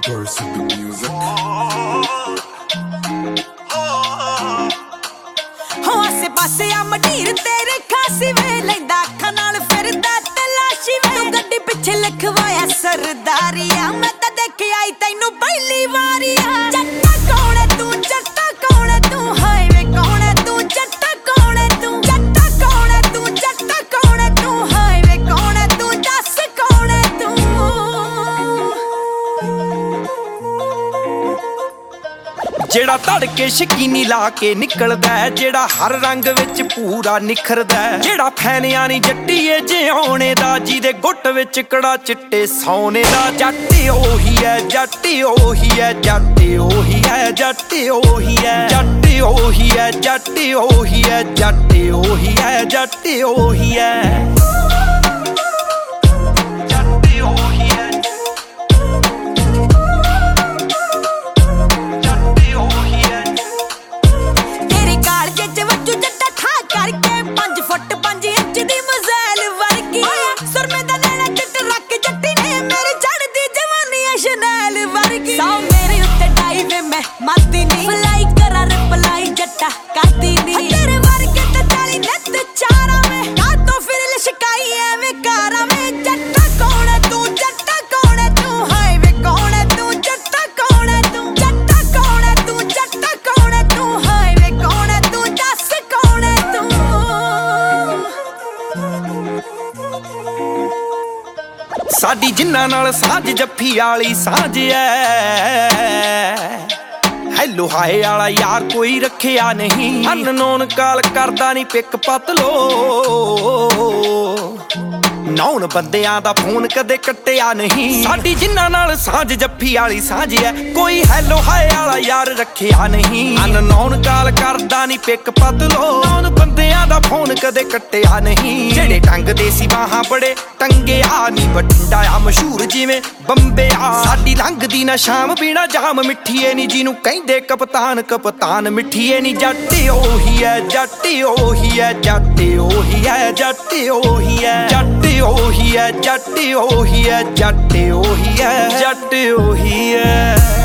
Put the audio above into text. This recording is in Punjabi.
Curse of the music. ਹੋ ਆਸੇ ਪਾਸੇ ਆ ਮਢੀਰ ਤੇਰੇ ਖਾਸੀ ਵੇ ਲੈਂਦਾ ਅੱਖਾਂ ਨਾਲ ਫਿਰਦਾ ਤਲਾਸ਼ੀ ਵੇ ਤੂੰ ਗੱਡੀ ਪਿੱਛੇ ਲਿਖਵਾਇਆ ਸਰਦਾਰੀਆ ਮੈਂ ਤਾਂ ਦੇਖਿਆ ਈ ਤੈਨੂੰ ਪਹਿਲੀ ਵਾਰੀਆ ਜੱਟਾ ਕੌਣ ਹੈ ਤੂੰ ਜੱਟਾ ਕੌਣ ਹੈ ਤੂੰ ਹਾਏ ਵੇ ਕੌਣ ਹੈ ਤੂੰ ਜੱਟਾ ਕੌਣ ਹੈ ਤੂੰ ਜੱਟਾ ਕੌਣ ਹੈ ਤੂੰ ਜੱਟਾ ਕੌਣ ਹੈ ਤੂੰ ਹਾਏ ਵੇ ਕੌਣ ਹੈ ਤੂੰ ਦੱਸ ਕੌਣ ਹੈ ਤੂੰ ਜਿਹੜਾ ਧੜਕੇ ਸ਼ਕੀਨੀ ਲਾ ਕੇ ਨਿਕਲਦਾ ਜਿਹੜਾ ਹਰ ਰੰਗ ਵਿੱਚ ਪੂਰਾ ਨਿਖਰਦਾ ਜਿਹੜਾ ਫੈਨਿਆਂ ਨੀ ਜੱਟੀਏ ਜਿਉਣੇ ਦਾ ਜਿਹਦੇ ਗੁੱਟ ਵਿੱਚ ਕੜਾ ਚਿੱਟੇ ਸੋਨੇ ਦਾ ਜੱਟ ਉਹੀ ਹੈ ਜੱਟ ਉਹੀ ਹੈ ਜੱਟ ਉਹੀ ਹੈ ਜੱਟ ਉਹੀ ਹੈ ਜੱਟ ਉਹੀ ਹੈ ਜੱਟ ਉਹੀ ਹੈ ਜੱਟ ਉਹੀ ਹੈ ਜੱਟ ਉਹੀ ਹੈ ਕਰਕੇ 5 ਫੁੱਟ 5 ਇੰਚ ਦੀ ਮਜ਼ਾਲ ਵਰਗੀ ਸੁਰਮੇ ਦਾ ਨੈਣਾ ਚਿੱਟ ਰੱਖ ਜੱਟੀ ਨੇ ਮੇਰੇ ਚੜਦੀ ਜਵਾਨੀ ਐ ਸ਼ਨੈਲ ਵਰਗੀ ਸੌ ਮੇਰੇ ਉੱਤੇ ਡਾਈ ਵੇ ਮੈਂ ਮਾਤੀ ਨਹੀਂ ਫਲਾਈ ਕਰਾਂ ਰਿਪਲਾਈ ਜੱਟਾ ਕਰਦੀ ਨਹੀਂ ਤੇਰੇ ਵਰਗੇ ਤੇ 40 ਨਿੱਤ ਚਾਰਾਂ ਵੇ ਕਾਤੋਂ ਫਿਰ ਲਿਸ਼ਕਾਈ ਐਵੇਂ ਕਾਰਾਂ ਵੇ ਜੱਟਾ ਕੌਣ ਹੈ ਤੂੰ ਜੱਟਾ ਕੌਣ ਹੈ ਤੂੰ ਹਾਏ ਵੇ ਕੌਣ ਹੈ ਤੂੰ ਜੱਟਾ ਕੌਣ ਹੈ ਤੂੰ ਜੱਟਾ ਕੌਣ ਹੈ ਤੂੰ ਜੱਟਾ ਕੌਣ ਹੈ ਤੂੰ ਹਾਏ ਵੇ ਕੌਣ ਹੈ ਤੂੰ ਦੱਸ ਕੌਣ ਹੈ ਤੂੰ ਸਾਡੀ ਜਿੰਨਾਂ ਨਾਲ ਸਾਂਝ ਜੱਫੀ ਵਾਲੀ ਸਾਂਝ ਐ ਹੈਲੋ ਹਾਏ ਵਾਲਾ ਯਾਰ ਕੋਈ ਰੱਖਿਆ ਨਹੀਂ ਅਨਨੋਨ ਕਾਲ ਕਰਦਾ ਨਹੀਂ ਪਿੱਕ ਪੱਤ ਲੋ ਨੌਨ ਬੰਦਿਆਂ ਦਾ ਫੋਨ ਕਦੇ ਕੱਟਿਆ ਨਹੀਂ ਸਾਡੀ ਜਿੰਨਾਂ ਨਾਲ ਸਾਂਝ ਜੱਫੀ ਵਾਲੀ ਸਾਂਝ ਐ ਕੋਈ ਹੈਲੋ ਹਾਏ ਵਾਲਾ ਯਾਰ ਰੱਖਿਆ ਨਹੀਂ ਅਨਨੋਨ ਕਾਲ ਕਰਦਾ ਨਹੀਂ ਪਿੱਕ ਪੱਤ ਲੋ ਨੌਨ ਬੰਦਿਆਂ ਦਾ ਫੋਨ ਕਦੇ ਕੱਟਿਆ ਨਹੀਂ ਜਿਹੜੇ ਟੰਗਦੇ ਸੀ ਬਾਹਾਂ ਬੜੇ ਟੰਗਿਆ ਨਹੀਂ ਬਠਿੰਡਾ ਆ ਮਸ਼ਹੂਰ ਜਿਵੇਂ ਬੰਬੇ ਆ ਸਾਡੀ ਲੰਘਦੀ ਨਾ ਸ਼ਾਮ ਪੀਣਾ ਜਾਮ ਮਿੱਠੀਏ ਨੀ ਜਿਹਨੂੰ ਕਹਿੰਦੇ ਕਪਤਾਨ ਕਪਤਾਨ ਮਿੱਠੀਏ ਨੀ ਜੱਟ ਉਹੀ ਹੈ ਜੱਟ ਉਹੀ ਹੈ ਜੱਟ ਉਹੀ ਹੈ ਜੱਟ ਉਹੀ ਹੈ ਜੱਟ ਉਹੀ ਹੈ ਜੱਟ ਉਹੀ ਹੈ ਜੱਟ ਉਹੀ ਹੈ ਜੱਟ ਉਹੀ ਹੈ